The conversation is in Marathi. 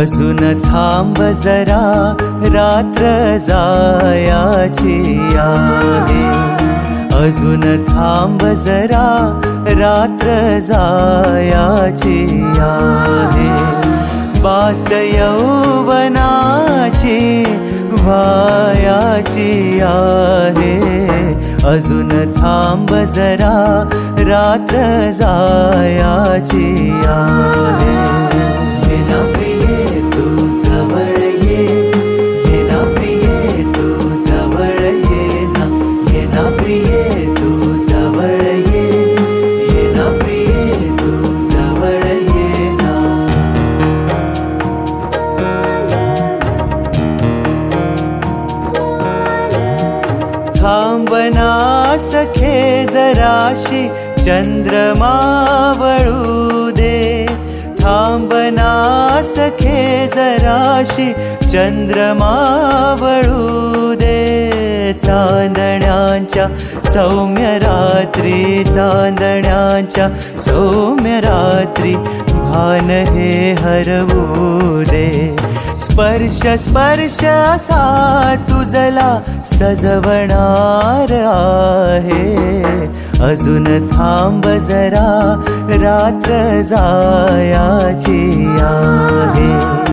अजून थांब जरा रात्र जायाची आहे, अजून थांब जरा रात्र जायाची आहे, बात यौवनाची व्हायाची आहे, अजून थांब जरा रात्र जायाची आहे. ये ना प्रिये तू जवळ ये, ये ना प्रिये तू जवळ ये ना, ये ना प्रिये तू जवळ ये, ये ना प्रिये तू जवळ ये ना. थांबना सखे जराशी चंद्रमावळू दे, थांबना सखे जराशी चंद्रमावळू दे, चांदण्यांच्या सौम्य रात्री, चांदण्यांच्या सौम्य रात्री भान हे हरवू दे, स्पर्श स्पर्श असा तुझला सजवणार आहे, अजून थांब जरा रात्र जायाची आहे.